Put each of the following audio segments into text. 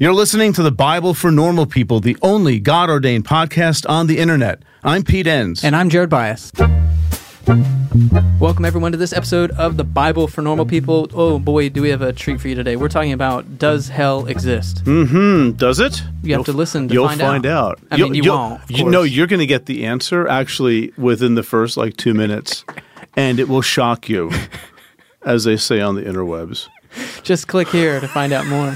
You're listening to the Bible for Normal People, the only God-ordained podcast on the internet. I'm Pete Enns. And I'm Jared Bias. Welcome, everyone, to this episode of the Bible for Normal People. Oh, boy, do we have a treat for you today. We're talking about, does hell exist? Does it? You have to listen to find out. You'll find out. I mean, you won't, You know, you're going to get the answer, actually, within the first, 2 minutes. And it will shock you, as they say on the interwebs. Just click here to find out more.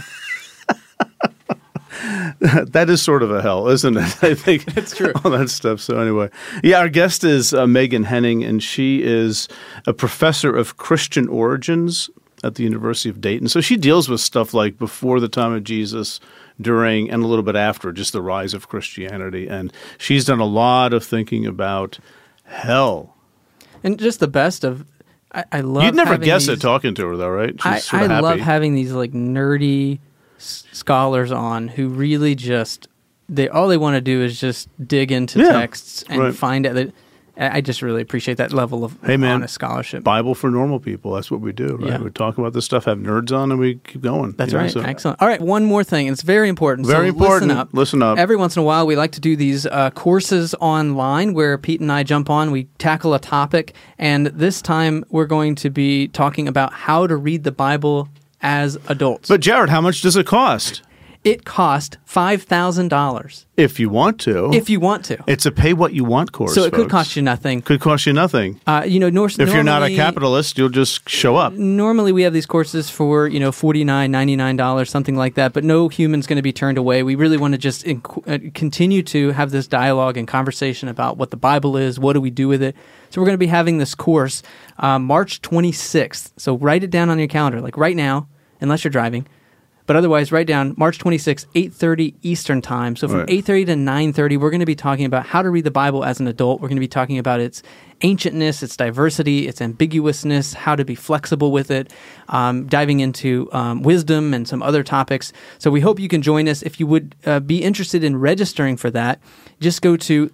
That is sort of a hell, isn't it? I think that's true. All that stuff. So anyway, our guest is Megan Henning, and she is a professor of Christian origins at the University of Dayton. So she deals with stuff like before the time of Jesus, during, and a little bit after, just the rise of Christianity. And she's done a lot of thinking about hell. And just the best of, I love. You'd never guess it talking to her, though, right? She's I happy. love having these nerdy scholars on who really just all they want to do is just dig into texts and find out that. I just really appreciate that level of honest scholarship. Bible for normal people. That's what we do, right? Yeah. We talk about this stuff, have nerds on, and we keep going. That's right. So. Excellent. All right, one more thing. It's very important. Very important. Listen up. Every once in a while, we like to do these courses online where Pete and I jump on. We tackle a topic, and this time we're going to be talking about how to read the Bible as adults. But Jared, how much does it cost? It cost $5,000. If you want to. If you want to. It's a pay-what-you-want course, so it folks. could cost you nothing. Could cost you nothing. If you're not a capitalist, you'll just show up. Normally we have these courses for, $49, $99, something like that, but no human's going to be turned away. We really want to just continue to have this dialogue and conversation about what the Bible is, what do we do with it. So we're going to be having this course March 26th. So write it down on your calendar, right now, unless you're driving. But otherwise, write down March 26th, 8:30 Eastern Time. So from 8:30 to 9:30, we're going to be talking about how to read the Bible as an adult. We're going to be talking about its ancientness, its diversity, its ambiguousness, how to be flexible with it, diving into wisdom and some other topics. So we hope you can join us. If you would be interested in registering for that, just go to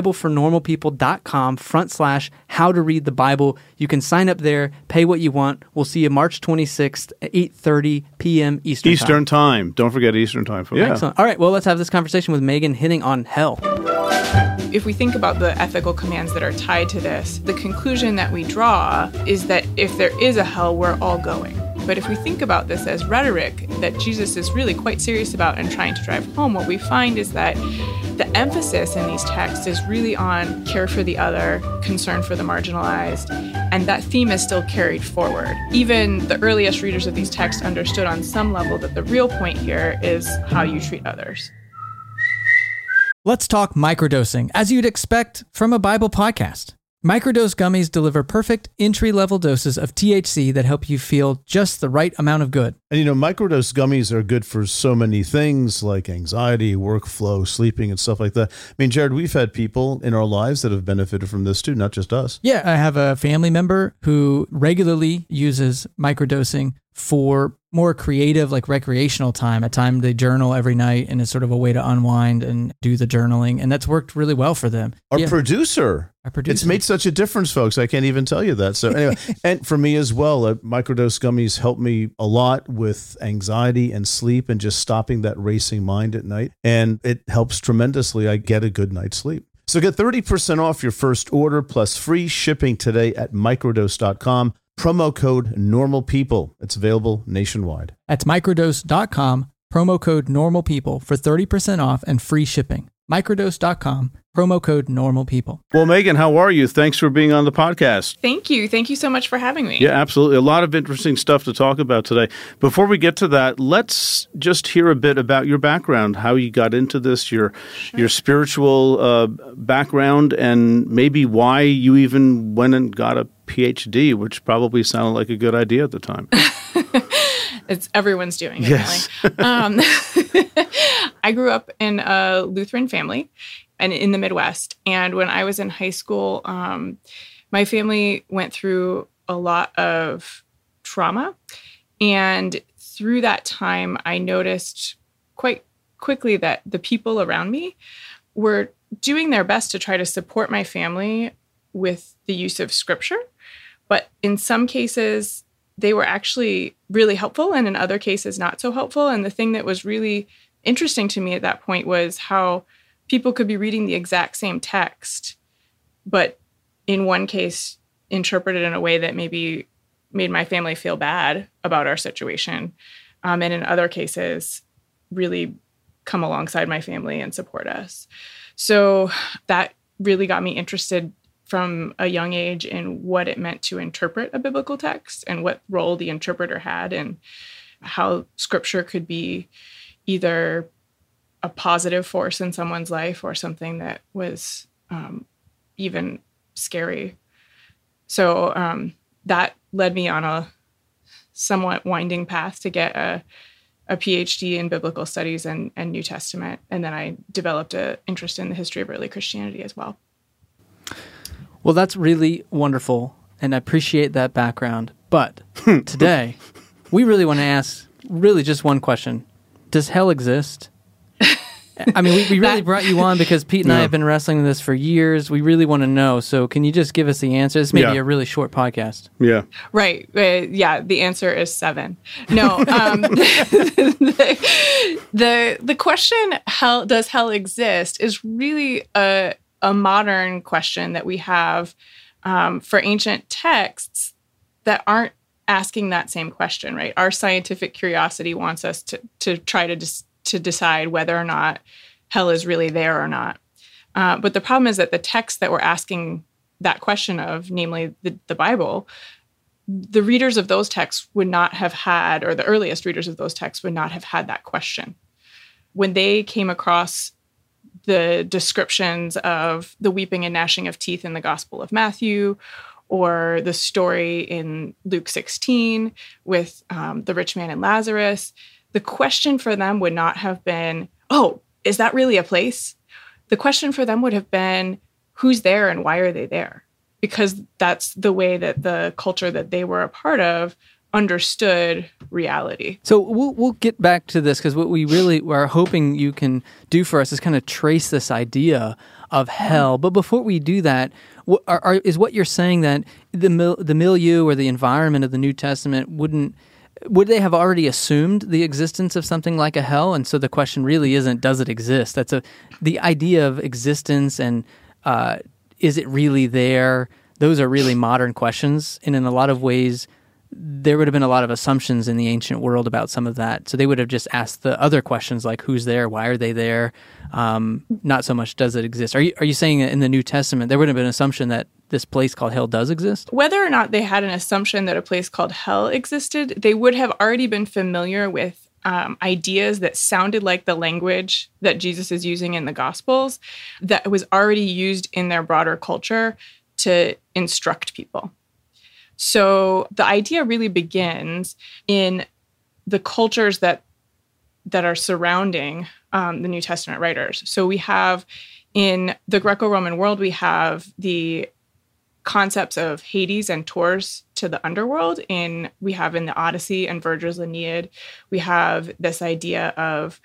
thebiblefornormalpeople.com/how to read the Bible. You can sign up there, pay what you want. We'll see you March 26th at 8:30 p.m. Eastern time. Don't forget Eastern time. Yeah. Excellent. All right, well, let's have this conversation with Megan hitting on hell. If we think about the ethical commands that are tied to this, the conclusion that we draw is that if there is a hell, we're all going. But if we think about this as rhetoric that Jesus is really quite serious about and trying to drive home, what we find is that the emphasis in these texts is really on care for the other, concern for the marginalized, and that theme is still carried forward. Even the earliest readers of these texts understood on some level that the real point here is how you treat others. Let's talk microdosing, as you'd expect from a Bible podcast. Microdose gummies deliver perfect entry-level doses of THC that help you feel just the right amount of good. And microdose gummies are good for so many things like anxiety, workflow, sleeping, and stuff like that. I mean, Jared, we've had people in our lives that have benefited from this too, not just us. Yeah, I have a family member who regularly uses microdosing for more creative, recreational time. At time they journal every night, and it's sort of a way to unwind and do the journaling, and that's worked really well for them. Our producer. It's made such a difference, folks. I can't even tell you that. So anyway, and for me as well, microdose gummies help me a lot with anxiety and sleep and just stopping that racing mind at night. And it helps tremendously. I get a good night's sleep. So get 30% off your first order plus free shipping today at microdose.com. Promo code NORMALPEOPLE. It's available nationwide. That's microdose.com, promo code NORMALPEOPLE for 30% off and free shipping. Microdose.com, promo code NORMALPEOPLE. Well, Megan, how are you? Thanks for being on the podcast. Thank you. Thank you so much for having me. Yeah, absolutely. A lot of interesting stuff to talk about today. Before we get to that, let's just hear a bit about your background, how you got into this, your spiritual background, and maybe why you even went and got a PhD, which probably sounded like a good idea at the time. It's everyone's doing it. Yes. I grew up in a Lutheran family and in the Midwest. And when I was in high school, my family went through a lot of trauma. And through that time, I noticed quite quickly that the people around me were doing their best to try to support my family with the use of scripture. But in some cases, they were actually really helpful, and in other cases, not so helpful. And the thing that was really interesting to me at that point was how people could be reading the exact same text, but in one case interpreted in a way that maybe made my family feel bad about our situation, and in other cases really come alongside my family and support us. So that really got me interested from a young age in what it meant to interpret a biblical text and what role the interpreter had, and how scripture could be either a positive force in someone's life or something that was even scary. So that led me on a somewhat winding path to get a PhD in biblical studies and New Testament. And then I developed an interest in the history of early Christianity as well. Well, that's really wonderful, and I appreciate that background. But today, we really want to ask really just one question. Does hell exist? I mean, we really brought you on because Pete and I have been wrestling with this for years. We really want to know. So can you just give us the answer? This may be a really short podcast. Yeah. Right. Yeah, the answer is 7. No. The question, does hell exist, is really a modern question that we have for ancient texts that aren't asking that same question, right? Our scientific curiosity wants us to try to decide whether or not hell is really there or not. But the problem is that the text that we're asking that question of, namely the Bible, the readers of those texts would not have had, or the earliest readers of those texts would not have had that question. When they came across the descriptions of the weeping and gnashing of teeth in the Gospel of Matthew, or the story in Luke 16 with the rich man and Lazarus, the question for them would not have been, oh, is that really a place? The question for them would have been, who's there and why are they there? Because that's the way that the culture that they were a part of understood reality. So we'll get back to this, because what we really are hoping you can do for us is kind of trace this idea of hell. But before we do that, is what you're saying that the milieu or the environment of the New Testament would they have already assumed the existence of something like a hell? And so the question really isn't, does it exist? The idea of existence and is it really there? Those are really modern questions. And in a lot of ways, there would have been a lot of assumptions in the ancient world about some of that. So they would have just asked the other questions like, who's there? Why are they there? Not so much, does it exist? Are you saying that in the New Testament, there would have been an assumption that this place called hell does exist? Whether or not they had an assumption that a place called hell existed, they would have already been familiar with ideas that sounded like the language that Jesus is using in the Gospels, that was already used in their broader culture to instruct people. So the idea really begins in the cultures that are surrounding the New Testament writers. So we have, in the Greco-Roman world, we have the concepts of Hades and tours to the underworld. We have in the Odyssey and Virgil's Aeneid, we have this idea of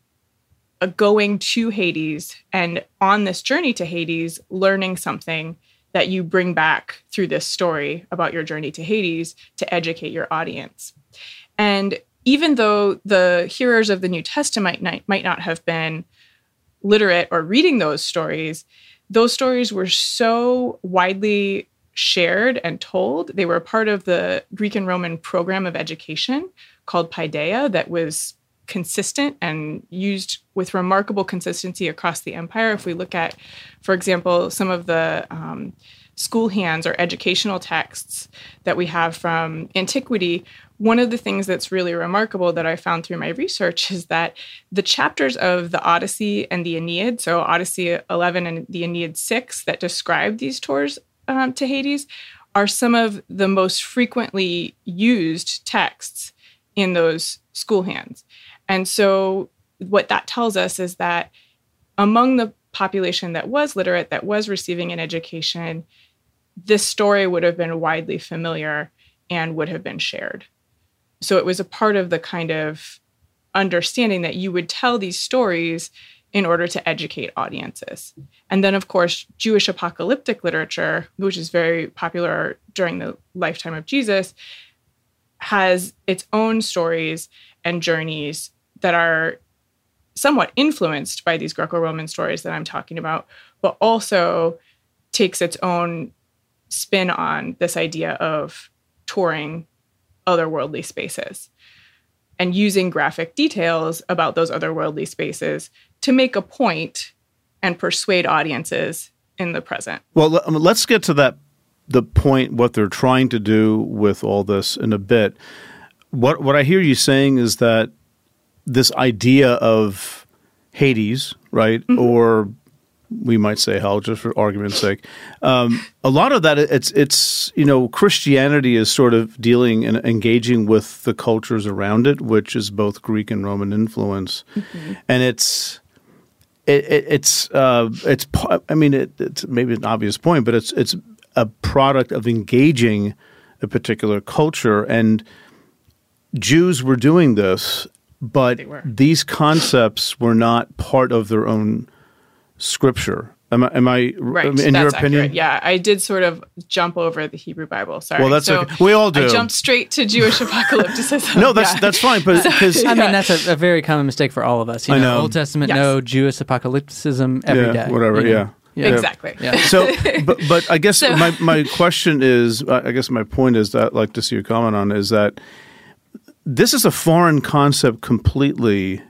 going to Hades, and on this journey to Hades, learning something that you bring back through this story about your journey to Hades to educate your audience. And even though the hearers of the New Testament might not have been literate or reading those stories were so widely shared and told. They were a part of the Greek and Roman program of education called Paideia that was consistent and used with remarkable consistency across the empire. If we look at, for example, some of the school hands or educational texts that we have from antiquity, one of the things that's really remarkable that I found through my research is that the chapters of the Odyssey and the Aeneid, so Odyssey 11 and the Aeneid 6, that describe these tours to Hades, are some of the most frequently used texts in those school hands. And so what that tells us is that among the population that was literate, that was receiving an education, this story would have been widely familiar and would have been shared. So it was a part of the kind of understanding that you would tell these stories in order to educate audiences. And then, of course, Jewish apocalyptic literature, which is very popular during the lifetime of Jesus, has its own stories and journeys that are somewhat influenced by these Greco-Roman stories that I'm talking about, but also takes its own spin on this idea of touring otherworldly spaces and using graphic details about those otherworldly spaces to make a point and persuade audiences in the present. Well, let's get to the point, what they're trying to do with all this in a bit. What I hear you saying is that this idea of Hades, right, or we might say hell, just for argument's sake. A lot of that, it's Christianity is sort of dealing and engaging with the cultures around it, which is both Greek and Roman influence, and it's maybe an obvious point, but it's a product of engaging a particular culture, and Jews were doing this, but these concepts were not part of their own scripture. Am I right? In That's your opinion? Accurate. Yeah, I did sort of jump over the Hebrew Bible. Sorry. Well, that's okay. We all do. I jumped straight to Jewish apocalypticism. No, that's fine. But because I mean, that's a very common mistake for all of us. I know. Old Testament, no. Jewish apocalypticism every day. Whatever. Yeah. Exactly. Yeah. So, but I guess my question is, I guess my point is that I'd like to see your comment on is that this is a foreign concept completely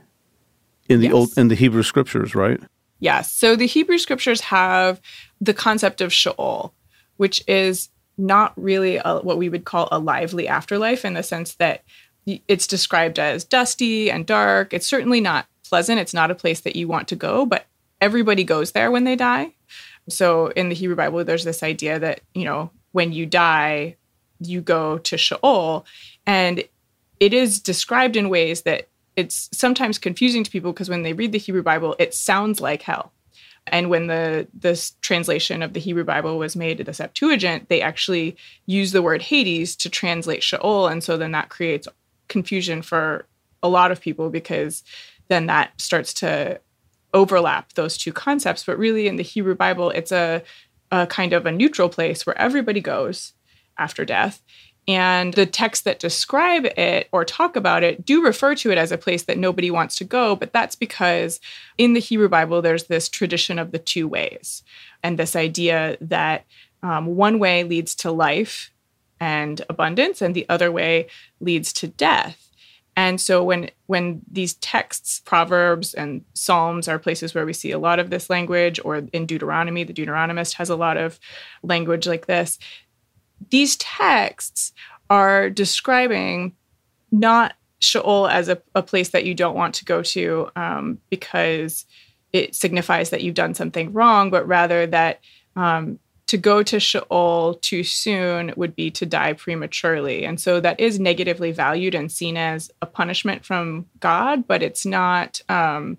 in the Hebrew scriptures, right? Yes. So the Hebrew scriptures have the concept of Sheol, which is not really what we would call a lively afterlife, in the sense that it's described as dusty and dark. It's certainly not pleasant. It's not a place that you want to go, but everybody goes there when they die. So in the Hebrew Bible, there's this idea that, when you die, you go to Sheol. And it is described in ways that it's sometimes confusing to people, because when they read the Hebrew Bible, it sounds like hell. And when this translation of the Hebrew Bible was made to the Septuagint, they actually use the word Hades to translate Sheol. And so then that creates confusion for a lot of people, because then that starts to overlap those two concepts. But really in the Hebrew Bible, it's a kind of a neutral place where everybody goes after death. And the texts that describe it or talk about it do refer to it as a place that nobody wants to go. But that's because in the Hebrew Bible, there's this tradition of the two ways, and this idea that one way leads to life and abundance, and the other way leads to death. And so when these texts, Proverbs and Psalms, are places where we see a lot of this language, or in Deuteronomy, the Deuteronomist has a lot of language like this. These texts are describing not Sheol as a place that you don't want to go to because it signifies that you've done something wrong, but rather that to go to Sheol too soon would be to die prematurely. And so that is negatively valued and seen as a punishment from God, but it's not the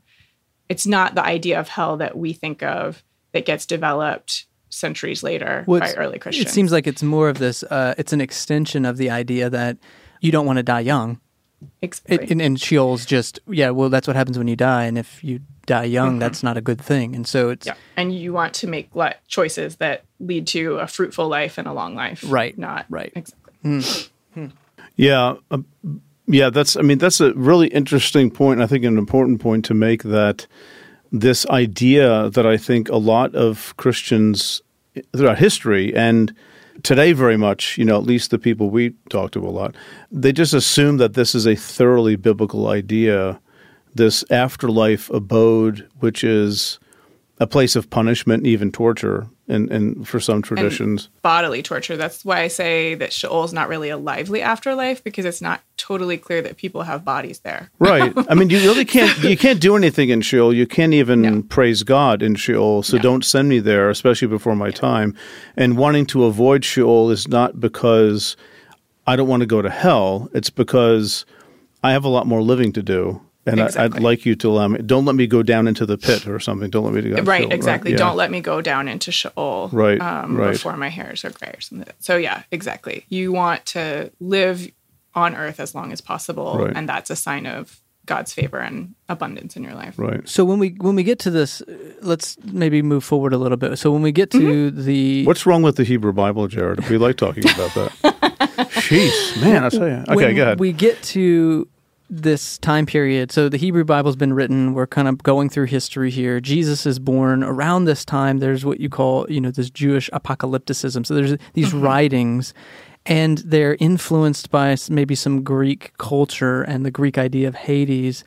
idea of hell that we think of that gets developed centuries later by early Christians. It seems like it's more of this, it's an extension of the idea that you don't want to die young. Exactly. And Sheol's just, that's what happens when you die. And if you die young, that's not a good thing. And so it's... Yeah. And you want to make choices that lead to a fruitful life and a long life. Right. Not... Right. Exactly. Yeah. That's a really interesting point. I think an important point to make, that this idea that I think a lot of Christians throughout history and today very much, at least the people we talk to a lot, they just assume that this is a thoroughly biblical idea, this afterlife abode, which is a place of punishment, even torture, and for some traditions. And bodily torture. That's why I say that Sheol is not really a lively afterlife, because it's not totally clear that people have bodies there. Right. I mean, you really can't do anything in Sheol. You can't even praise God in Sheol. So don't send me there, especially before my time. And wanting to avoid Sheol is not because I don't want to go to hell. It's because I have a lot more living to do. And exactly. I'd like you to allow me. Don't let me go down into the pit or something. Don't let me go. Right, Sheol, exactly. Right? Yeah. Don't let me go down into Sheol. Right, before my hairs are gray or something. So yeah, exactly. You want to live on earth as long as possible, and that's a sign of God's favor and abundance in your life. Right. So when we get to this, let's maybe move forward a little bit. So when we get to the... What's wrong with the Hebrew Bible, Jared? We like talking about that. Jeez, man, I tell you. Okay, go ahead. We get to this time period, so the Hebrew Bible's been written, we're kind of going through history here. Jesus is born around this time. There's what you call, this Jewish apocalypticism. So there's these writings, and they're influenced by maybe some Greek culture and the Greek idea of Hades.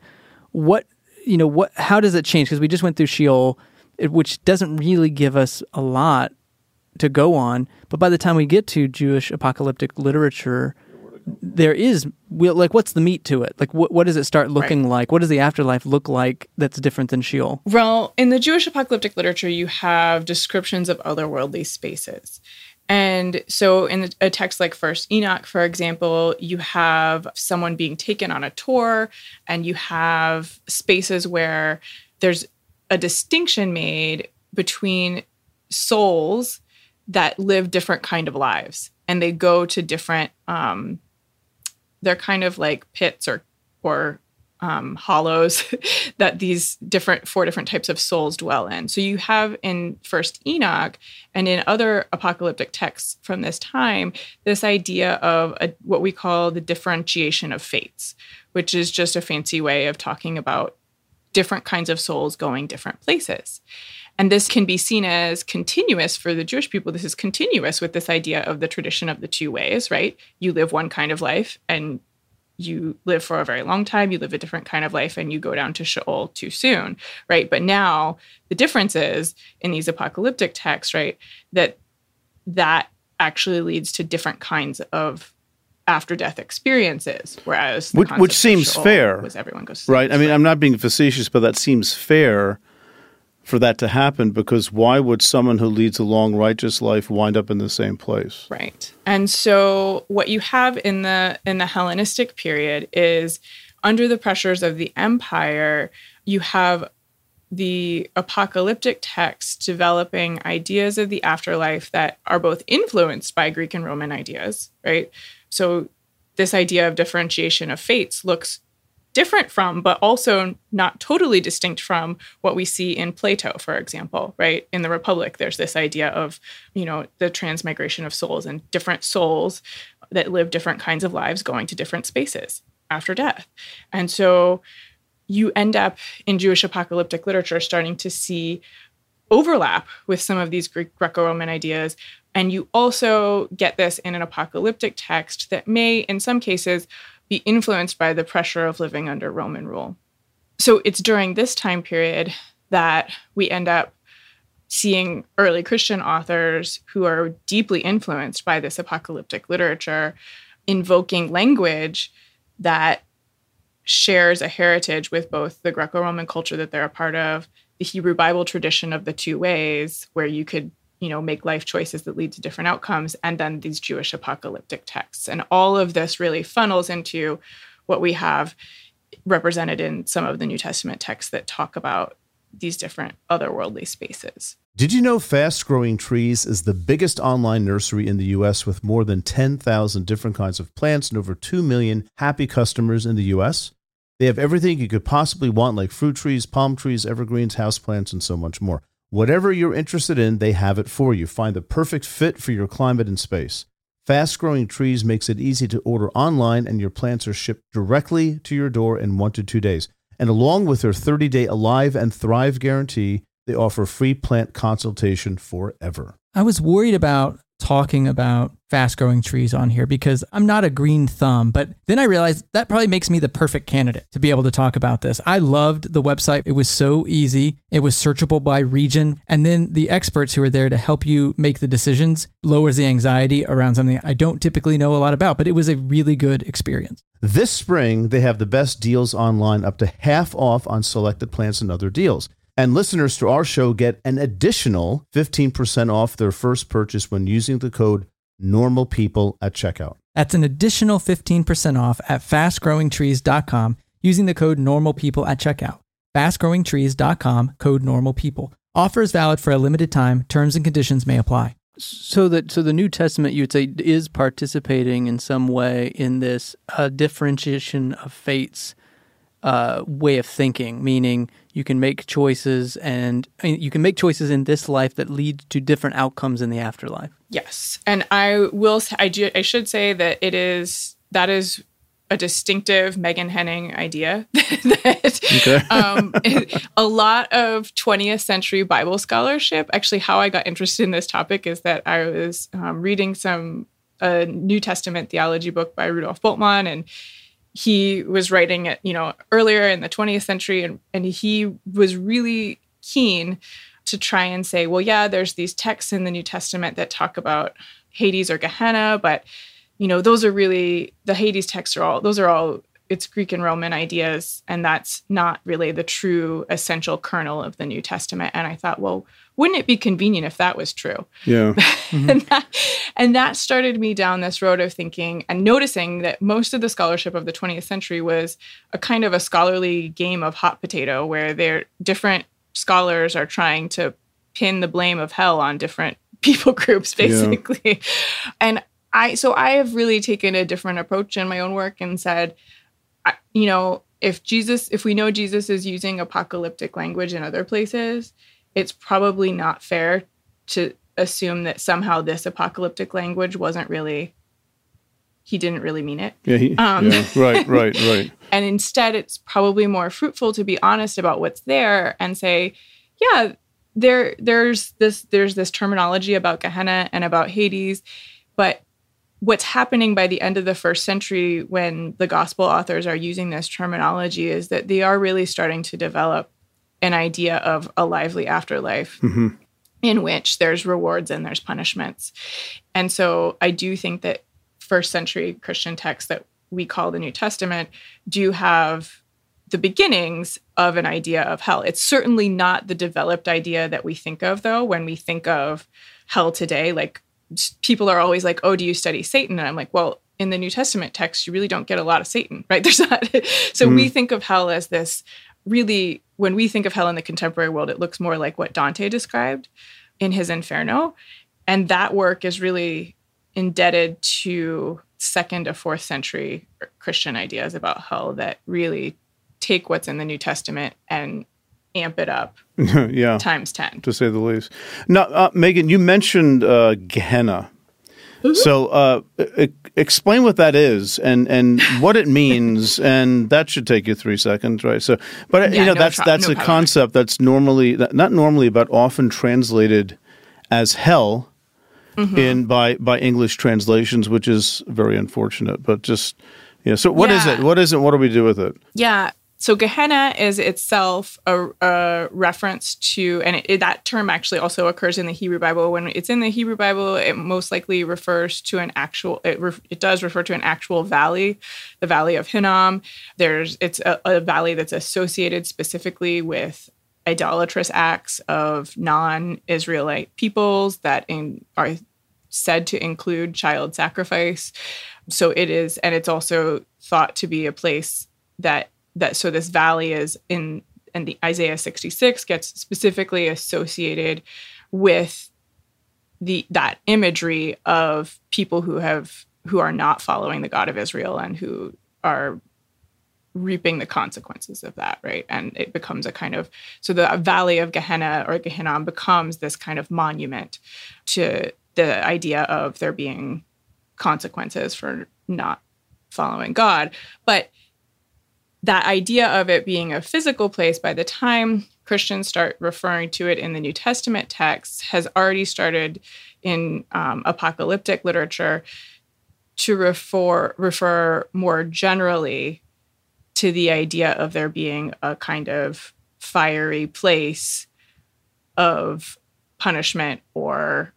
How does it change? Because we just went through Sheol, which doesn't really give us a lot to go on. But by the time we get to Jewish apocalyptic literature, there is, what's the meat to it? Like, what does it start looking like? What does the afterlife look like that's different than Sheol? Well, in the Jewish apocalyptic literature, you have descriptions of otherworldly spaces. And so in a text like First Enoch, for example, you have someone being taken on a tour, and you have spaces where there's a distinction made between souls that live different kind of lives. And they go to different, they're kind of like pits or hollows that these four different types of souls dwell in. So you have in First Enoch and in other apocalyptic texts from this time, this idea of what we call the differentiation of fates, which is just a fancy way of talking about different kinds of souls going different places. And this can be seen as continuous for the Jewish people. This is continuous with this idea of the tradition of the two ways, right? You live one kind of life and you live for a very long time. You live a different kind of life and you go down to Sheol too soon, right? But now the difference is in these apocalyptic texts, right, that actually leads to different kinds of after-death experiences, whereas the which seems Sheol fair, was everyone goes to right? I mean, I'm not being facetious, but that seems fair for that to happen, because why would someone who leads a long, righteous life wind up in the same place? Right. And so what you have in the Hellenistic period is, under the pressures of the empire, you have the apocalyptic texts developing ideas of the afterlife that are both influenced by Greek and Roman ideas, right? So this idea of differentiation of fates looks different from, but also not totally distinct from, what we see in Plato, for example, right? In the Republic, there's this idea of, the transmigration of souls and different souls that live different kinds of lives going to different spaces after death. And so you end up in Jewish apocalyptic literature starting to see overlap with some of these Greco-Roman ideas. And you also get this in an apocalyptic text that may, in some cases, be influenced by the pressure of living under Roman rule. So it's during this time period that we end up seeing early Christian authors who are deeply influenced by this apocalyptic literature invoking language that shares a heritage with both the Greco-Roman culture that they're a part of, the Hebrew Bible tradition of the two ways, where you could make life choices that lead to different outcomes, and then these Jewish apocalyptic texts. And all of this really funnels into what we have represented in some of the New Testament texts that talk about these different otherworldly spaces. Did you know Fast Growing Trees is the biggest online nursery in the U.S. with more than 10,000 different kinds of plants and over 2 million happy customers in the U.S.? They have everything you could possibly want, like fruit trees, palm trees, evergreens, houseplants, and so much more. Whatever you're interested in, they have it for you. Find the perfect fit for your climate and space. Fast Growing Trees makes it easy to order online, and your plants are shipped directly to your door in 1 to 2 days. And along with their 30-day Alive and Thrive guarantee, they offer free plant consultation forever. I was worried about talking about Fast Growing Trees on here because I'm not a green thumb, but then I realized that probably makes me the perfect candidate to be able to talk about this. I loved the website. It was so easy. It was searchable by region. And then the experts who are there to help you make the decisions lowers the anxiety around something I don't typically know a lot about, but it was a really good experience. This spring, they have the best deals online, up to half off on selected plants and other deals. And listeners to our show get an additional 15% off their first purchase when using the code NORMALPEOPLE at checkout. That's an additional 15% off at fastgrowingtrees.com using the code NORMALPEOPLE at checkout. Fastgrowingtrees.com, code NORMALPEOPLE. Offer is valid for a limited time. Terms and conditions may apply. So the New Testament, you would say, is participating in some way in this differentiation of fates way of thinking, meaning you can make choices in this life that lead to different outcomes in the afterlife. Yes. And I should say that that is a distinctive Megan Henning idea that a lot of 20th century Bible scholarship, actually how I got interested in this topic is that I was reading a New Testament theology book by Rudolf Bultmann, and he was writing it, earlier in the 20th century, and he was really keen to try and say, well, yeah, there's these texts in the New Testament that talk about Hades or Gehenna, but those are really, the Hades texts are all, it's Greek and Roman ideas, and that's not really the true essential kernel of the New Testament. And I thought, well, wouldn't it be convenient if that was true? Yeah. and that started me down this road of thinking and noticing that most of the scholarship of the 20th century was a kind of a scholarly game of hot potato, where different scholars are trying to pin the blame of hell on different people groups, basically. Yeah. And I have really taken a different approach in my own work and said, if we know Jesus is using apocalyptic language in other places, it's probably not fair to assume that somehow this apocalyptic language he didn't really mean it. Right. And instead, it's probably more fruitful to be honest about what's there and say, yeah, there's this terminology about Gehenna and about Hades, but what's happening by the end of the first century when the gospel authors are using this terminology is that they are really starting to develop an idea of a lively afterlife in which there's rewards and there's punishments. And so I do think that first century Christian texts that we call the New Testament do have the beginnings of an idea of hell. It's certainly not the developed idea that we think of, though, when we think of hell today. Like, people are always like, oh, do you study Satan? And I'm like, well, in the New Testament text, you really don't get a lot of Satan, right? There's not. So we think of hell as this really, when we think of hell in the contemporary world, it looks more like what Dante described in his Inferno. And that work is really indebted to 2nd to 4th century Christian ideas about hell that really take what's in the New Testament and amp it up times 10. To say the least. Now, Megan, you mentioned Gehenna. Mm-hmm. So explain what that is and what it means, and that should take you 3 seconds, right? So, but that's a concept that's not normally, but often translated as hell by English translations, which is very unfortunate. But just so what is it? What is it? What do we do with it? Yeah. So Gehenna is itself a reference to, and that term actually also occurs in the Hebrew Bible. When it's in the Hebrew Bible, it most likely refers to an actual, it does refer to an actual valley, the Valley of Hinnom. It's a valley that's associated specifically with idolatrous acts of non-Israelite peoples that are said to include child sacrifice. So it is, and it's also thought to be a place so this valley is and the Isaiah 66 gets specifically associated with that imagery of people who are not following the God of Israel and who are reaping the consequences of that, right? And it becomes a kind of, so the Valley of Gehenna or Gehenna becomes this kind of monument to the idea of there being consequences for not following God. But that idea of it being a physical place, by the time Christians start referring to it in the New Testament texts, has already started in apocalyptic literature to refer more generally to the idea of there being a kind of fiery place of punishment or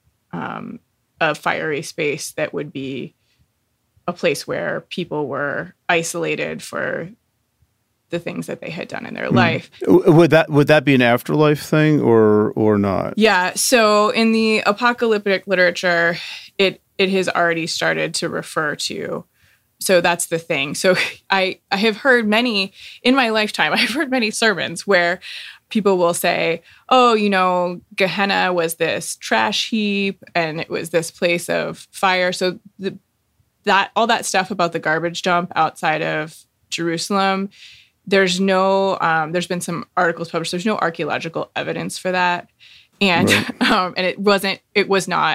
a fiery space that would be a place where people were isolated for the things that they had done in their life. Would that be an afterlife thing or not? Yeah. So in the apocalyptic literature, it has already started to refer to. So that's the thing. So I have heard in my lifetime, I've heard many sermons where people will say, oh, Gehenna was this trash heap and it was this place of fire. So all that stuff about the garbage dump outside of Jerusalem, there's been some articles published. There's no archaeological evidence for that. And right. And it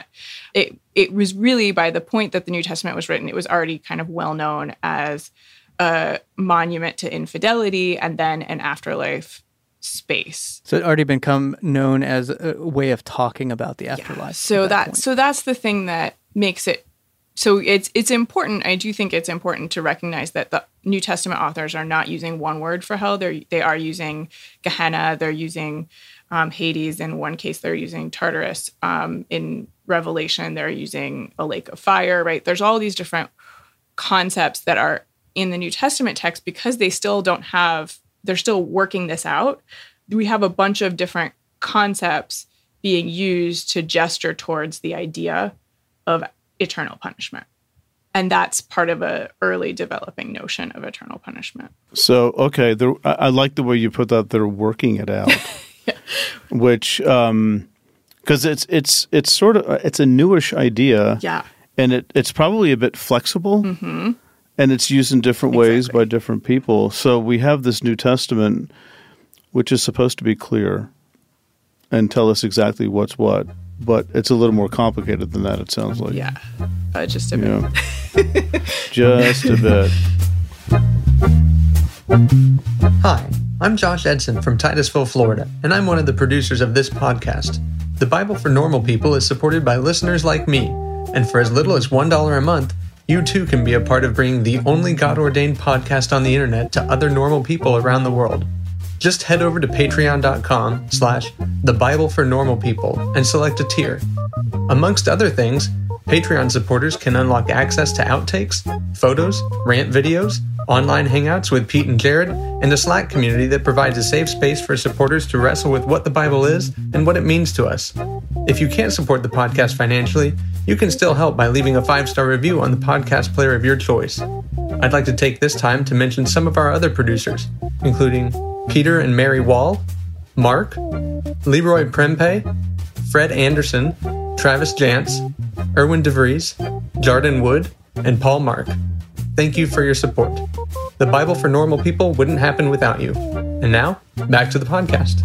was really, by the point that the New Testament was written, it was already kind of well known as a monument to infidelity, and then an afterlife space. So it already become known as a way of talking about the afterlife. So that's the thing that makes it. So it's important. I do think it's important to recognize that the New Testament authors are not using one word for hell. They are using Gehenna. They're using Hades. In one case, they're using Tartarus. In Revelation, they're using a lake of fire. Right? There's all these different concepts that are in the New Testament text because they still don't have. They're still working this out. We have a bunch of different concepts being used to gesture towards the idea of eternal punishment. And that's part of an early developing notion of eternal punishment. So, okay, I like the way you put that. They're working it out, yeah. Which, because it's sort of it's a newish idea, yeah, and it's probably a bit flexible, mm-hmm. and it's used in different ways by different people. So we have this New Testament, which is supposed to be clear and tell us exactly what's what. But it's a little more complicated than that, it sounds like. Yeah, just a bit. Just a bit. Hi, I'm Josh Edson from Titusville, Florida, and I'm one of the producers of this podcast. The Bible for Normal People is supported by listeners like me, and for as little as $1 a month, you too can be a part of bringing the only God-ordained podcast on the internet to other normal people around the world. Just head over to patreon.com/thebiblefornormalpeople and select a tier. Amongst other things, Patreon supporters can unlock access to outtakes, photos, rant videos, online hangouts with Pete and Jared, and a Slack community that provides a safe space for supporters to wrestle with what the Bible is and what it means to us. If you can't support the podcast financially, you can still help by leaving a 5-star review on the podcast player of your choice. I'd like to take this time to mention some of our other producers, including Peter and Mary Wall, Mark, Leroy Prempe, Fred Anderson, Travis Jantz, Erwin DeVries, Jarden Wood, and Paul Mark. Thank you for your support. The Bible for Normal People wouldn't happen without you. And now, back to the podcast.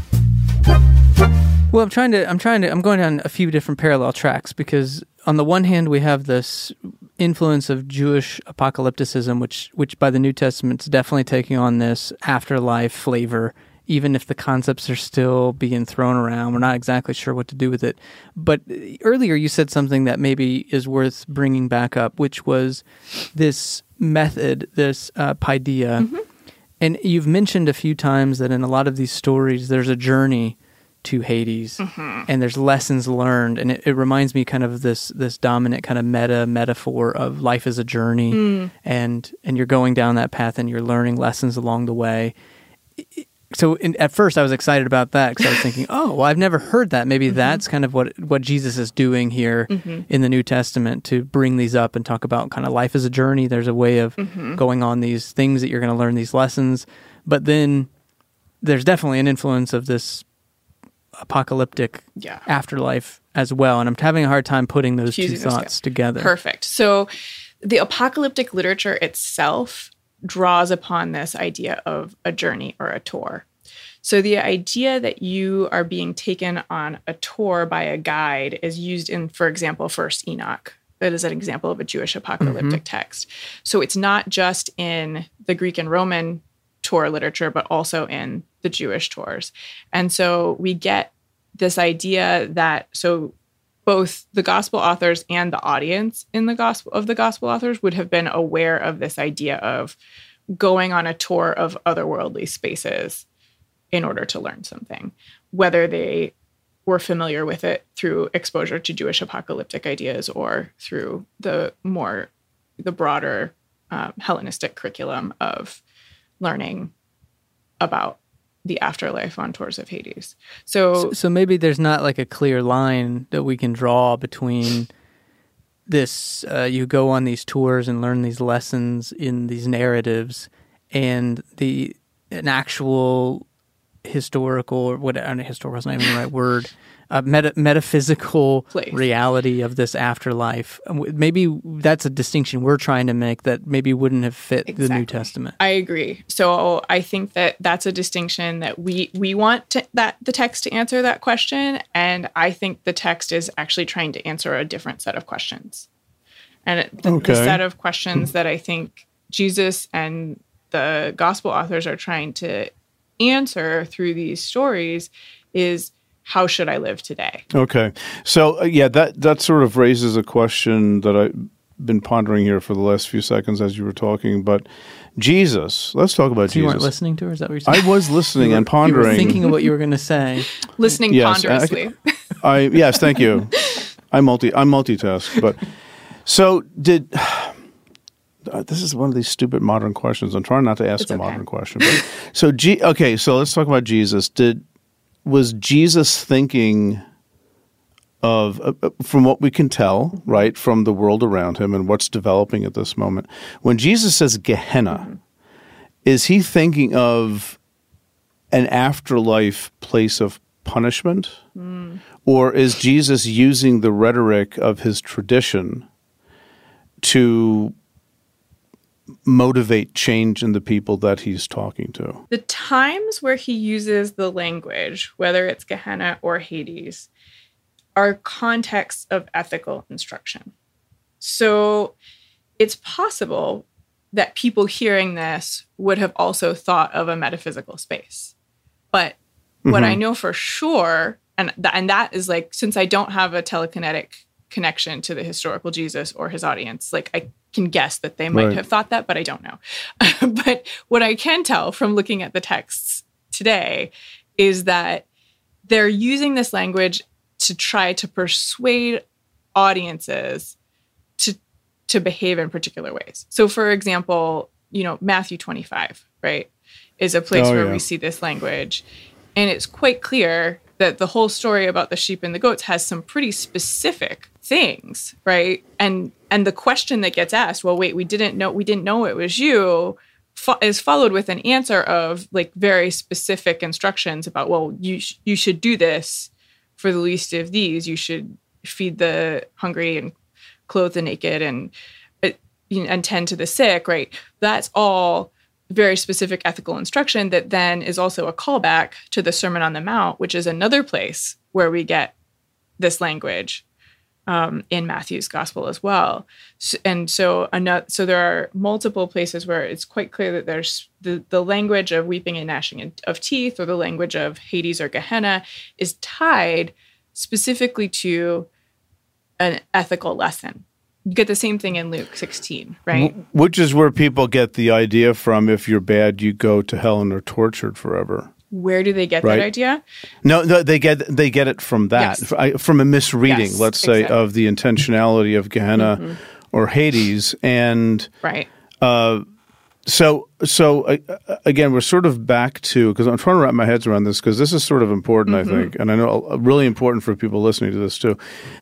Well, I'm going down a few different parallel tracks because on the one hand, we have this influence of Jewish apocalypticism, which by the New Testament is definitely taking on this afterlife flavor, even if the concepts are still being thrown around. We're not exactly sure what to do with it. But earlier you said something that maybe is worth bringing back up, which was this method, this paideia. Mm-hmm. And you've mentioned a few times that in a lot of these stories, there's a journey to Hades, mm-hmm. and there's lessons learned, and it reminds me kind of this dominant kind of metaphor of life as a journey, and you're going down that path and you're learning lessons along the way. So at first I was excited about that because I was thinking, oh, well, I've never heard that. Maybe mm-hmm. that's kind of what Jesus is doing here mm-hmm. in the New Testament to bring these up and talk about kind of life as a journey. There's a way of mm-hmm. going on these things that you're going to learn these lessons, but then there's definitely an influence of this apocalyptic afterlife as well, and I'm having a hard time putting those two thoughts together. Perfect. So the apocalyptic literature itself draws upon this idea of a journey or a tour. So the idea that you are being taken on a tour by a guide is used in, for example, First Enoch. That is an example of a Jewish apocalyptic mm-hmm. text. So it's not just in the Greek and Roman tour literature, but also in the Jewish tours. And so we get this idea that so both the gospel authors and the audience in the gospel authors would have been aware of this idea of going on a tour of otherworldly spaces in order to learn something, whether they were familiar with it through exposure to Jewish apocalyptic ideas or through the broader Hellenistic curriculum of learning about the afterlife on tours of Hades. So maybe there's not like a clear line that we can draw between this, you go on these tours and learn these lessons in these narratives, and an actual historical, or whatever, historical is not even the right word, metaphysical reality of this afterlife. Maybe that's a distinction we're trying to make that maybe wouldn't have fit the New Testament. I agree. So I think that that's a distinction that we want the text to answer that question, and I think the text is actually trying to answer a different set of questions. And the set of questions that I think Jesus and the gospel authors are trying to answer through these stories is, how should I live today? Okay. So, that sort of raises a question that I've been pondering here for the last few seconds as you were talking. But Jesus, let's talk about Jesus. You weren't listening to her? Is that what you're saying? I was listening and pondering. You were thinking of what you were going to say. Listening ponderously. Yes, thank you. I multitask. But so did... this is one of these stupid modern questions. I'm trying not to ask a modern question. But, so let's talk about Jesus. Was Jesus thinking of, from what we can tell, right, from the world around him and what's developing at this moment, when Jesus says Gehenna, is he thinking of an afterlife place of punishment? Or is Jesus using the rhetoric of his tradition to motivate change in the people that he's talking to? The times where he uses the language, whether it's Gehenna or Hades, are contexts of ethical instruction. So it's possible that people hearing this would have also thought of a metaphysical space. But what I know for sure, and that is like, since I don't have a telekinetic connection to the historical Jesus or his audience, like I can guess that they might have thought that, but I don't know. But what I can tell from looking at the texts today is that they're using this language to try to persuade audiences to behave in particular ways. So for example, Matthew 25, right, is a place where we see this language. And it's quite clear that the whole story about the sheep and the goats has some pretty specific things, right? And the question that gets asked, well, wait, we didn't know it was you, is followed with an answer of like very specific instructions about, well, you should do this for the least of these. You should feed the hungry and clothe the naked and tend to the sick, right? That's all very specific ethical instruction that then is also a callback to the Sermon on the Mount, which is another place where we get this language in Matthew's gospel as well. So there are multiple places where it's quite clear that there's the language of weeping and gnashing of teeth, or the language of Hades or Gehenna, is tied specifically to an ethical lesson. You get the same thing in Luke 16, right? Which is where people get the idea from, if you're bad, you go to hell and are tortured forever. Where do they get that idea? No, they get it from that, from a misreading, let's say, of the intentionality of Gehenna or Hades. And so again, we're sort of back to, because I'm trying to wrap my head around this, because this is sort of important, I think, and I know really important for people listening to this too.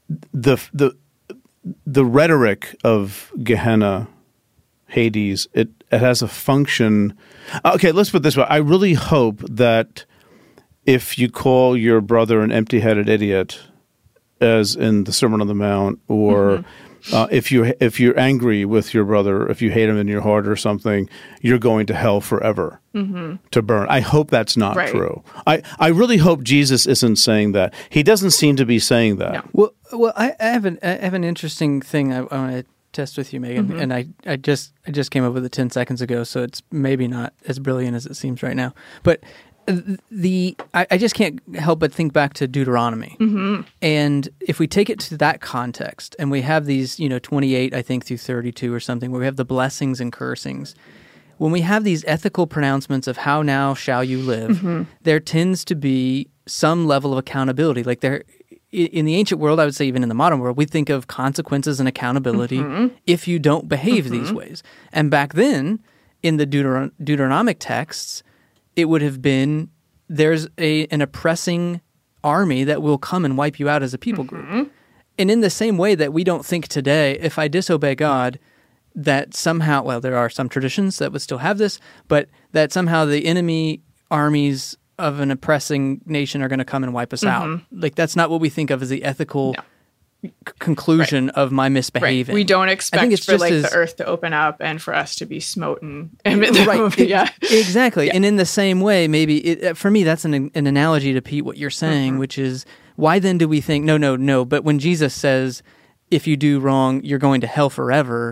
The rhetoric of Gehenna, Hades, it has a function. Okay, let's put it this way. I really hope that if you call your brother an empty-headed idiot, as in the Sermon on the Mount, or if you're angry with your brother, if you hate him in your heart or something, you're going to hell forever to burn. I hope that's not true. I really hope Jesus isn't saying that. He doesn't seem to be saying that. No. Well, I have an interesting thing I want to test with you, Megan, and I just came up with it 10 seconds ago, so it's maybe not as brilliant as it seems right now. But I just can't help but think back to Deuteronomy. And if we take it to that context, and we have these, 28, I think, through 32 or something, where we have the blessings and cursings. When we have these ethical pronouncements of how now shall you live, there tends to be some level of accountability. Like in the ancient world, I would say even in the modern world, we think of consequences and accountability if you don't behave these ways. And back then, in the Deuteronomic texts, it would have been, there's an oppressing army that will come and wipe you out as a people group. And in the same way that we don't think today, if I disobey God, that somehow, well, there are some traditions that would still have this, but that somehow the enemy armies of an oppressing nation are going to come and wipe us out. Like, that's not what we think of as the ethical conclusion of my misbehaving. We don't expect for the earth to open up and for us to be smoten. Exactly. And in the same way, maybe for me, that's an analogy to Pete, what you're saying, which is, why then do we think, no, but when Jesus says, if you do wrong, you're going to hell forever,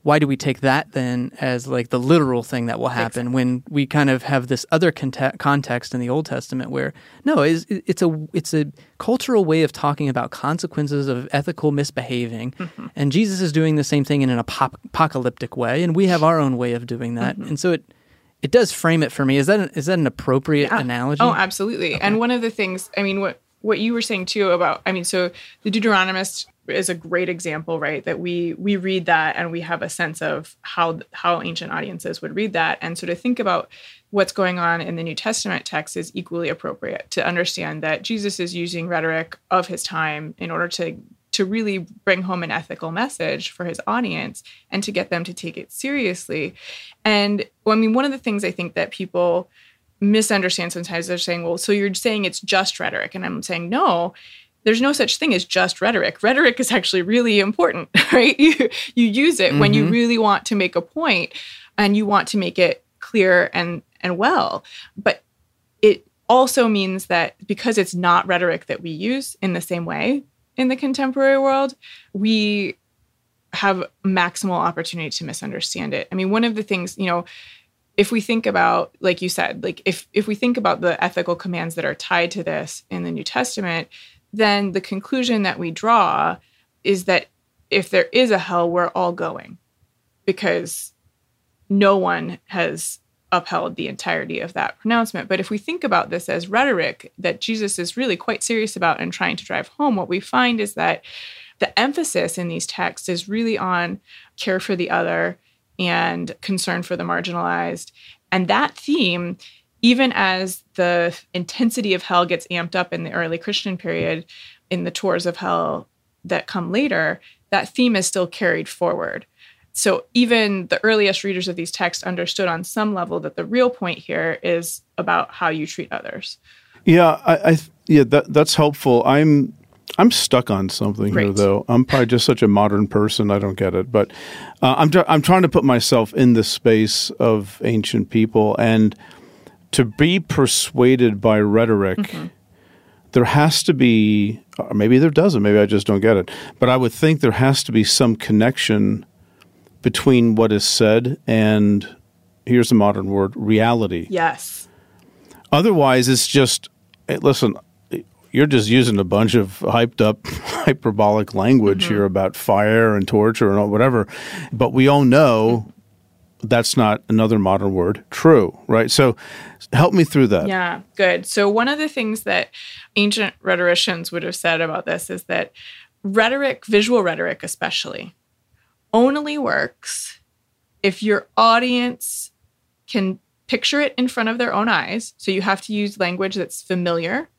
why do we take that then as like the literal thing that will happen when we kind of have this other context in the Old Testament where, no, it's a cultural way of talking about consequences of ethical misbehaving. Mm-hmm. And Jesus is doing the same thing in an apocalyptic way, and we have our own way of doing that. Mm-hmm. And so it does frame it for me. Is that an appropriate analogy? Oh, absolutely. Okay. And one of the things, I mean, what you were saying too about, I mean, so the Deuteronomist is a great example, right? That we read that and we have a sense of how ancient audiences would read that. And so to think about what's going on in the New Testament text is equally appropriate to understand that Jesus is using rhetoric of his time in order to really bring home an ethical message for his audience and to get them to take it seriously. And I mean, one of the things I think that people misunderstand sometimes, they're saying, well, so you're saying it's just rhetoric. And I'm saying, no, there's no such thing as just rhetoric. Rhetoric is actually really important, right? You use it when you really want to make a point and you want to make it clear and well. But it also means that because it's not rhetoric that we use in the same way in the contemporary world, we have maximal opportunity to misunderstand it. I mean, one of the things, if we think about, like you said, like if we think about the ethical commands that are tied to this in the New Testament, then the conclusion that we draw is that if there is a hell, we're all going, because no one has upheld the entirety of that pronouncement. But if we think about this as rhetoric that Jesus is really quite serious about and trying to drive home, what we find is that the emphasis in these texts is really on care for the other and concern for the marginalized. And that theme, even as the intensity of hell gets amped up in the early Christian period, in the tours of hell that come later, that theme is still carried forward. So even the earliest readers of these texts understood on some level that the real point here is about how you treat others. Yeah, that's helpful. I'm stuck on something here, though. I'm probably just such a modern person. I don't get it. But I'm trying to put myself in the space of ancient people, and to be persuaded by rhetoric, there has to be, or maybe there doesn't, maybe I just don't get it, but I would think there has to be some connection between what is said and, here's the modern word, reality. Yes. Otherwise, it's just, hey, listen, you're just using a bunch of hyped up, hyperbolic language here about fire and torture and whatever, but we all know that's not, another modern word, true, right? So help me through that. Yeah, good. So one of the things that ancient rhetoricians would have said about this is that rhetoric, visual rhetoric especially, only works if your audience can picture it in front of their own eyes. So you have to use language that's familiar.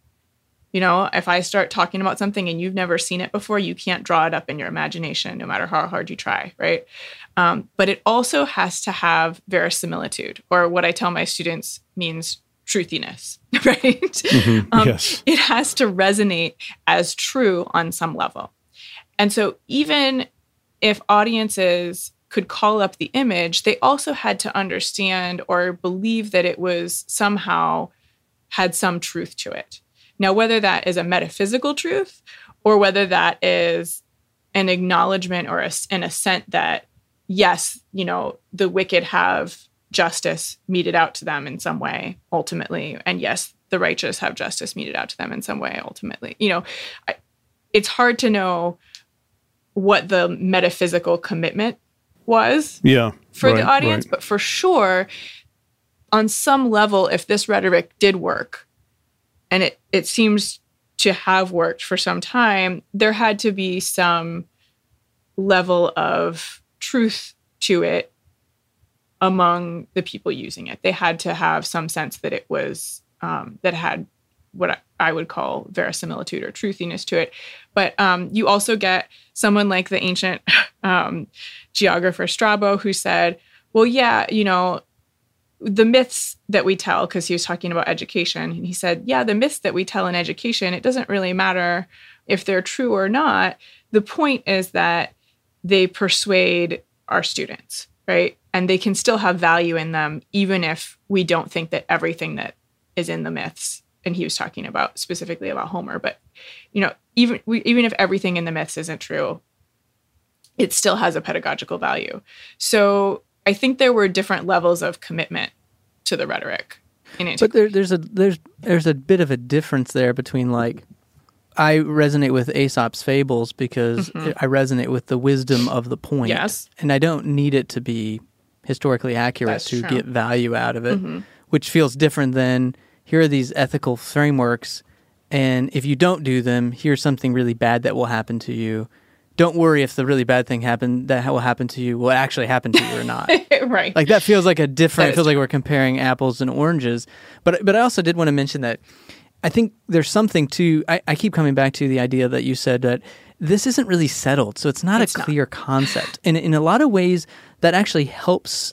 If I start talking about something and you've never seen it before, you can't draw it up in your imagination, no matter how hard you try, right? But it also has to have verisimilitude, or what I tell my students means truthiness, right? Yes. It has to resonate as true on some level. And so even if audiences could call up the image, they also had to understand or believe that it was somehow had some truth to it. Now, whether that is a metaphysical truth or whether that is an acknowledgement or an assent that, yes, the wicked have justice meted out to them in some way, ultimately, and yes, the righteous have justice meted out to them in some way, ultimately. It's hard to know what the metaphysical commitment was for the audience, but for sure, on some level, if this rhetoric did work, and it seems to have worked for some time, there had to be some level of truth to it among the people using it. They had to have some sense that it was, that had what I would call verisimilitude or truthiness to it. But you also get someone like the ancient geographer Strabo, who said, well, yeah, the myths that we tell, because he was talking about education, and he said, yeah, the myths that we tell in education, it doesn't really matter if they're true or not. The point is that they persuade our students, right? And they can still have value in them, even if we don't think that everything that is in the myths, and he was talking about specifically about Homer, but even if everything in the myths isn't true, it still has a pedagogical value. So I think there were different levels of commitment to the rhetoric in antiquity. But there's a bit of a difference there between like, I resonate with Aesop's fables because I resonate with the wisdom of the point. Yes. And I don't need it to be historically accurate That's to true. get value out of it, which feels different than here are these ethical frameworks, and if you don't do them, here's something really bad that will happen to you. Don't worry if the really bad thing that will happen to you will actually happen to you or not. Right. Like that feels like a different. It feels true. like we're comparing apples and oranges. But I also did want to mention that I think there's something to. I keep coming back to the idea that you said that this isn't really settled, so it's not a clear concept. And in a lot of ways, that actually helps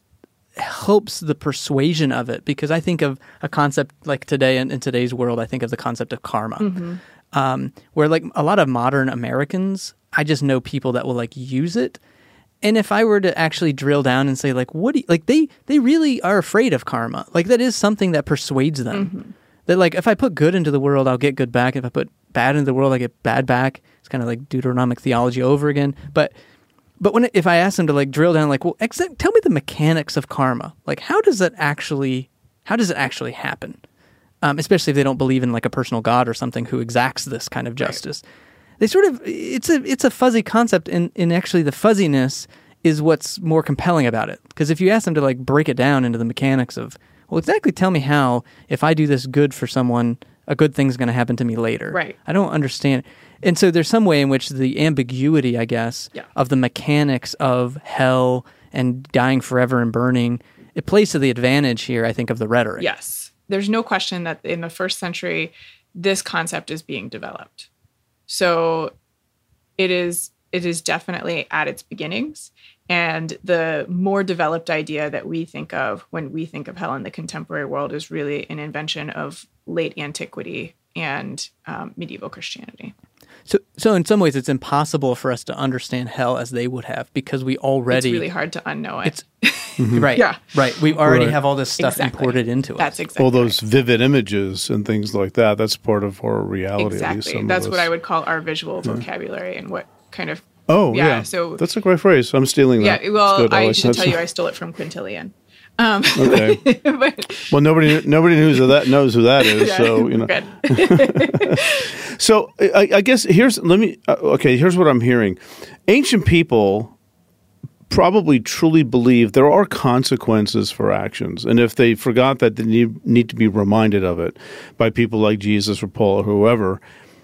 the persuasion of it, because I think of a concept like today in today's world, I think of the concept of karma, where like a lot of modern Americans, I just know people that will like use it. And if I were to actually drill down and say like, what do you, like they really are afraid of karma. Like that is something that persuades them. That like, if I put good into the world, I'll get good back. If I put bad into the world, I get bad back. It's kind of like Deuteronomic theology over again. But if I ask them to like drill down, like, well, tell me the mechanics of karma. Like, how does it actually happen? Especially if they don't believe in like a personal God or something who exacts this kind of justice. Right. They sort of, it's a fuzzy concept, and actually the fuzziness is what's more compelling about it. Because if you ask them to like break it down into the mechanics of, well, exactly tell me how, if I do this good for someone, a good thing's going to happen to me later. Right. I don't understand. And so there's some way in which the ambiguity, I guess, of the mechanics of hell and dying forever and burning, it plays to the advantage here, I think, of the rhetoric. Yes. There's no question that in the first century, this concept is being developed. So it is definitely at its beginnings. And the more developed idea that we think of when we think of hell in the contemporary world is really an invention of late antiquity and medieval Christianity. So in some ways, it's impossible for us to understand hell as they would have, because we already... It's really hard to unknow it. Right. Yeah. Right. We already have all this stuff imported into us. That's exactly all those vivid images and things like that. That's part of our reality. Exactly. At least some That's of what us. I would call our visual vocabulary, and what kind of... Oh, yeah. So that's a great phrase. I'm stealing that. Yeah, well, Good. I like should that. tell you I stole it from Quintilian. Okay. But, Well, nobody knows who that is. yeah, So you know. good. So I guess here's what I'm hearing. Ancient people probably truly believe there are consequences for actions, and if they forgot that, they need to be reminded of it by people like Jesus or Paul or whoever.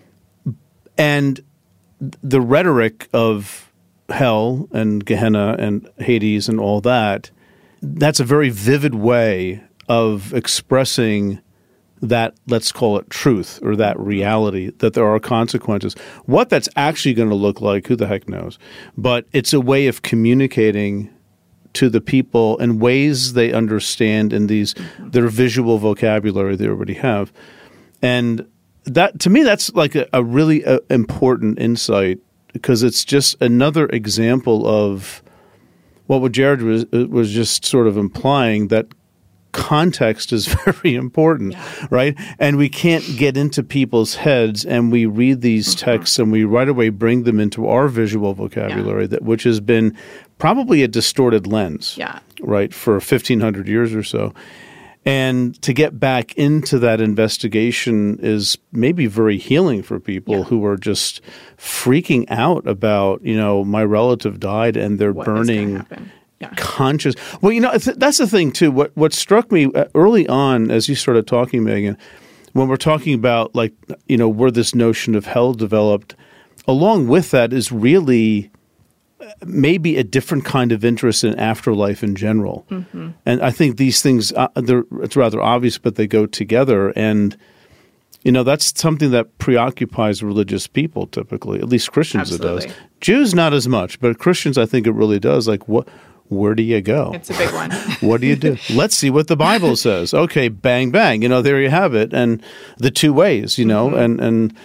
And the rhetoric of hell and Gehenna and Hades and all that, that's a very vivid way of expressing that, let's call it truth, or that reality, that there are consequences. What that's actually going to look like, who the heck knows? But it's a way of communicating to the people in ways they understand in their visual vocabulary they already have. And that, to me, that's like a really important insight, because it's just another example of what Jared was just sort of implying, that context is very important, right? And we can't get into people's heads, and we read these texts and we right away bring them into our visual vocabulary, which has been probably a distorted lens, right, for 1,500 years or so. And to get back into that investigation is maybe very healing for people who are just freaking out about, my relative died and they're burning conscious. Well, that's the thing too. What struck me early on, as you started talking, Megan, when we're talking about where this notion of hell developed, along with that is really maybe a different kind of interest in afterlife in general. Mm-hmm. And I think these things, it's rather obvious, but they go together. And, that's something that preoccupies religious people typically, at least Christians. Absolutely. It does. Jews, not as much, but Christians, I think it really does. Like, where do you go? It's a big one. What do you do? Let's see what the Bible says. Okay, bang, bang. There you have it. And the two ways, and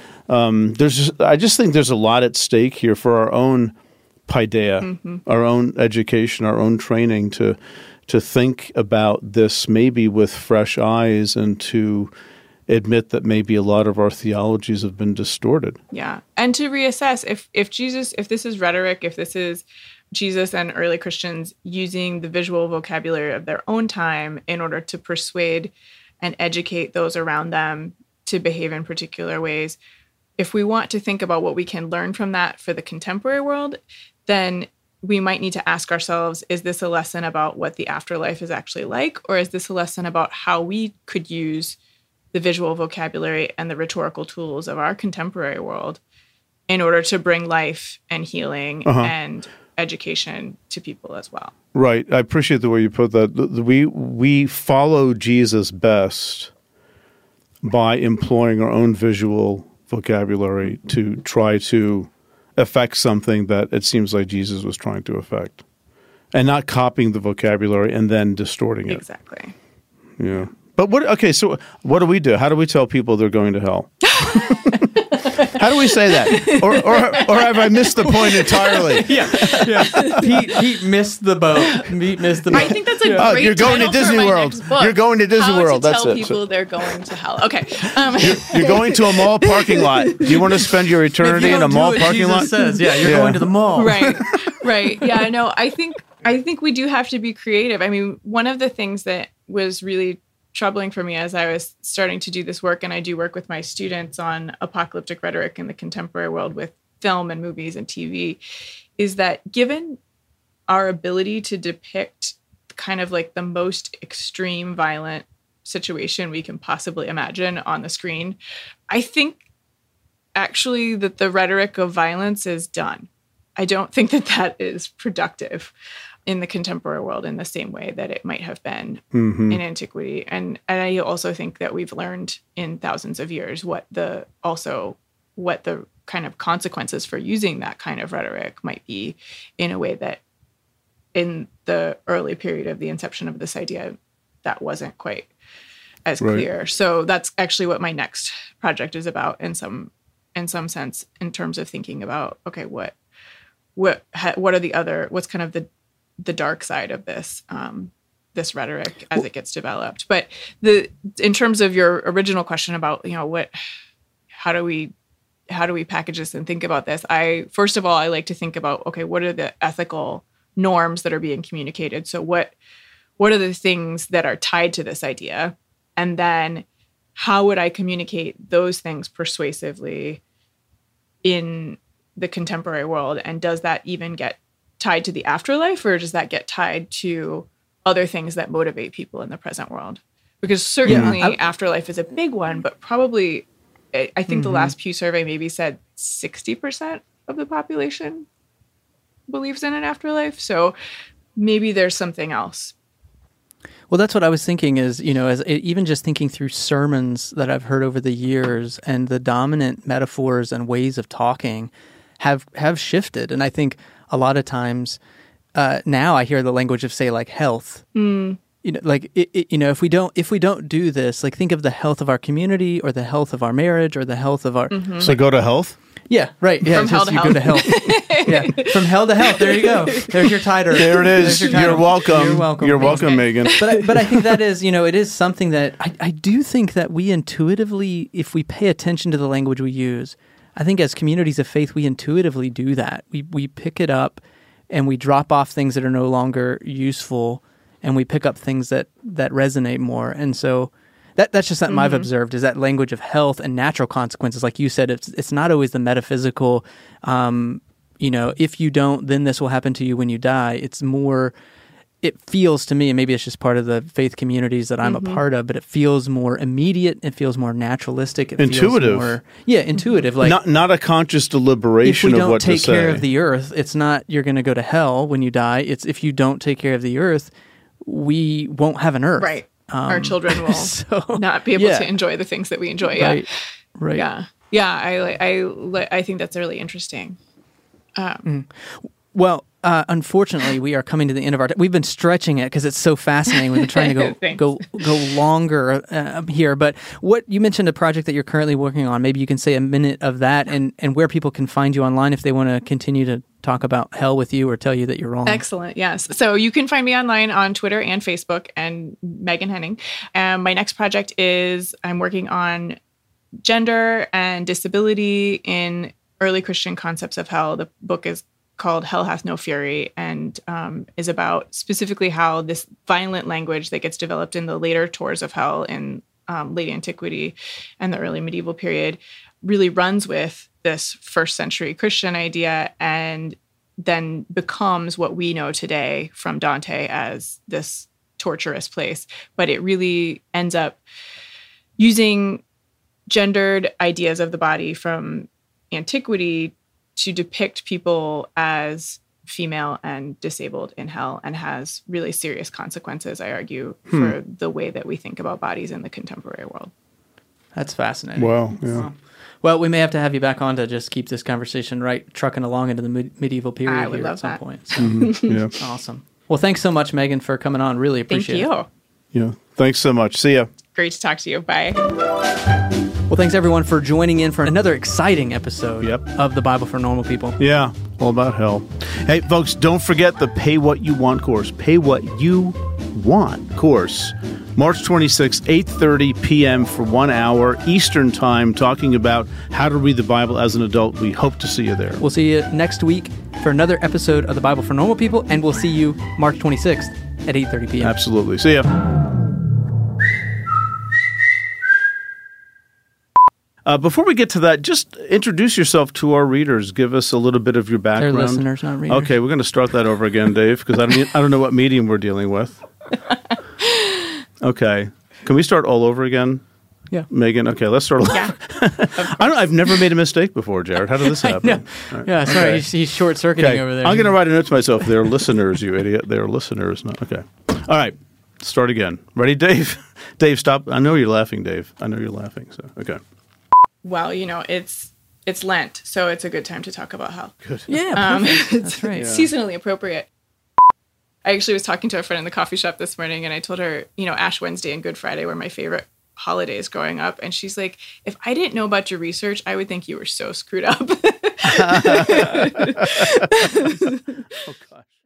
I just think there's a lot at stake here for our own paideia, our own education, our own training to think about this maybe with fresh eyes, and to admit that maybe a lot of our theologies have been distorted. Yeah. And to reassess if this is rhetoric, if this is Jesus and early Christians using the visual vocabulary of their own time in order to persuade and educate those around them to behave in particular ways, if we want to think about what we can learn from that for the contemporary world, then we might need to ask ourselves, is this a lesson about what the afterlife is actually like? Or is this a lesson about how we could use the visual vocabulary and the rhetorical tools of our contemporary world in order to bring life and healing and education to people as well? Right. I appreciate the way you put that. We follow Jesus best by employing our own visual vocabulary to try to affect something that it seems like Jesus was trying to affect, and not copying the vocabulary and then distorting it. Exactly. Yeah. But so what do we do? How do we tell people they're going to hell? How do we say that? Or have I missed the point entirely? Yeah. Pete missed the boat. Pete missed the boat. I think that's a great you're going to Disney World. You're going to Disney World. That's tell it. People they're going to hell. Okay. You're going to a mall parking lot. Do you want to spend your eternity in a mall parking lot? Says, you're going to the mall. Right. Yeah. No. I think we do have to be creative. I mean, one of the things that was really troubling for me as I was starting to do this work, and I do work with my students on apocalyptic rhetoric in the contemporary world with film and movies and TV, is that given our ability to depict kind of like the most extreme violent situation we can possibly imagine on the screen, I think actually that the rhetoric of violence is done. I don't think that is productive in the contemporary world in the same way that it might have been in antiquity. And I also think that we've learned in thousands of years what the kind of consequences for using that kind of rhetoric might be, in a way that in the early period of the inception of this idea, that wasn't quite as clear. So that's actually what my next project is about in some sense, in terms of thinking about, okay, what are the other, what's kind of the dark side of this this rhetoric as it gets developed. But in terms of your original question about, how do we package this and think about this? First of all, I like to think about, okay, what are the ethical norms that are being communicated? So what are the things that are tied to this idea? And then how would I communicate those things persuasively in the contemporary world? And does that even get tied to the afterlife, or does that get tied to other things that motivate people in the present world? Because certainly afterlife is a big one, but probably, I think the last Pew survey maybe said 60% of the population believes in an afterlife. So maybe there's something else. Well, that's what I was thinking is, even just thinking through sermons that I've heard over the years, and the dominant metaphors and ways of talking have shifted. And I think a lot of times now I hear the language of, say, like health. If we don't do this, like think of the health of our community, or the health of our marriage, or the health of our. So go to health. Yeah, right. Yeah, from hell to health. Go to health. Yeah, from hell to health. There you go. There's your title. There it is. You're welcome. You're welcome, Megan. But I think that is, it is something that I do think that we intuitively, if we pay attention to the language we use, I think as communities of faith, we intuitively do that. We pick it up, and we drop off things that are no longer useful, and we pick up things that resonate more. And so that's just something I've observed, is that language of health and natural consequences. Like you said, it's not always the metaphysical, if you don't, then this will happen to you when you die. It's more, it feels to me, and maybe it's just part of the faith communities that I'm a part of, but it feels more immediate. It feels more naturalistic. It intuitive. Feels more, intuitive. Like not a conscious deliberation of what to say. If we don't take care of the earth, it's not you're going to go to hell when you die. It's if you don't take care of the earth, we won't have an earth. Right. Our children will not be able to enjoy the things that we enjoy. Yeah. Right. Yeah. Yeah. I think that's really interesting. Well, unfortunately, we are coming to the end of our. We've been stretching it because it's so fascinating. We've been trying to go longer here. But what you mentioned a project that you're currently working on. Maybe you can say a minute of that and where people can find you online if they want to continue to talk about hell with you or tell you that you're wrong. Excellent. Yes. So you can find me online on Twitter and Facebook and Megan Henning. My next project is I'm working on gender and disability in early Christian concepts of hell. The book is called Hell Hath No Fury and is about specifically how this violent language that gets developed in the later tours of hell in late antiquity and the early medieval period really runs with this first century Christian idea and then becomes what we know today from Dante as this torturous place. But it really ends up using gendered ideas of the body from antiquity to depict people as female and disabled in hell and has really serious consequences, I argue, for the way that we think about bodies in the contemporary world. That's fascinating. Wow. Yeah. Well, we may have to have you back on to just keep this conversation trucking along into the medieval period I would here love at some that. point. So. Yeah. Awesome. Well, thanks so much, Megan, for coming on. Really appreciate it. Thank you. Yeah. Thanks so much. See ya. Great to talk to you. Bye. Well, thanks everyone for joining in for another exciting episode Yep. of the Bible for Normal People. Yeah, all about hell. Hey, folks, don't forget the Pay What You Want course. Pay What You Want course. March 26th, 8:30 p.m. for 1 hour Eastern Time, talking about how to read the Bible as an adult. We hope to see you there. We'll see you next week for another episode of the Bible for Normal People, and we'll see you March 26th at 8:30 p.m. Absolutely. See ya. Before we get to that, just introduce yourself to our readers. Give us a little bit of your background. They're listeners, not readers. Okay, we're going to start that over again, Dave, because I don't know what medium we're dealing with. Okay. Can we start all over again? Yeah. Megan, okay, let's start all over. I've never made a mistake before, Jared. How did this happen? All right. Yeah, sorry, Okay. he's short-circuiting Okay, over there. I'm going to write a note to myself. They're listeners, you idiot. They're listeners. No, okay. All right. Start again. Ready, Dave? Dave, stop. I know you're laughing, Dave. I know you're laughing. So, okay. Well, it's Lent, so it's a good time to talk about hell. Good. Yeah, perfect. It's That's right. seasonally appropriate. I actually was talking to a friend in the coffee shop this morning, and I told her, Ash Wednesday and Good Friday were my favorite holidays growing up. And she's like, if I didn't know about your research, I would think you were so screwed up. Oh, gosh.